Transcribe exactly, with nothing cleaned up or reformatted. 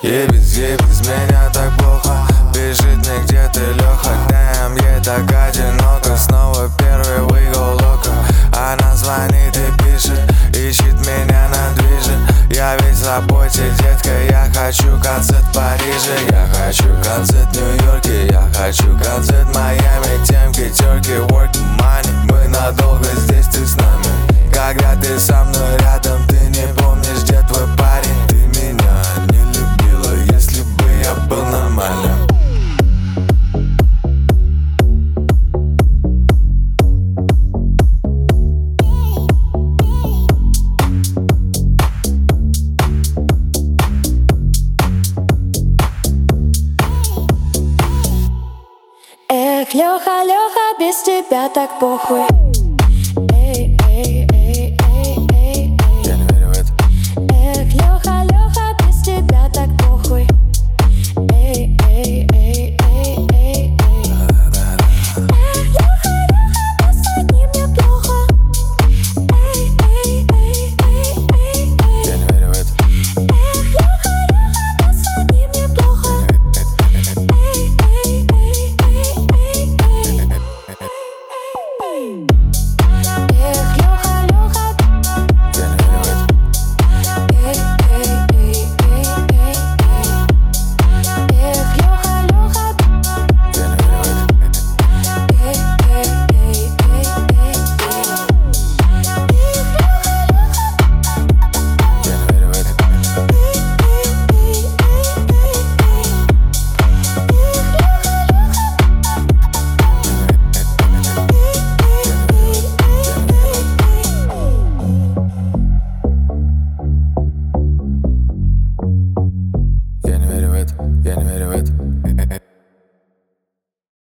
И без, и без меня так плохо. Пишет мне, где ты, Леха. Дэм, ей так одиноко. Снова первый выиграл лока. Она звонит и пишет, ищет меня на движе. Я весь в работе, детка, я хочу концерт в Париже. Я хочу концерт в Нью-Йорке. Я хочу концерт в Майами. Темки, терки, work money. Мы надолго здесь, ты с нами. Когда ты со мной рядом, ты не помнишь, где твой парень. Ты меня не любила, если бы я был нормальным. Эх, Леха, Леха, без тебя так похуй.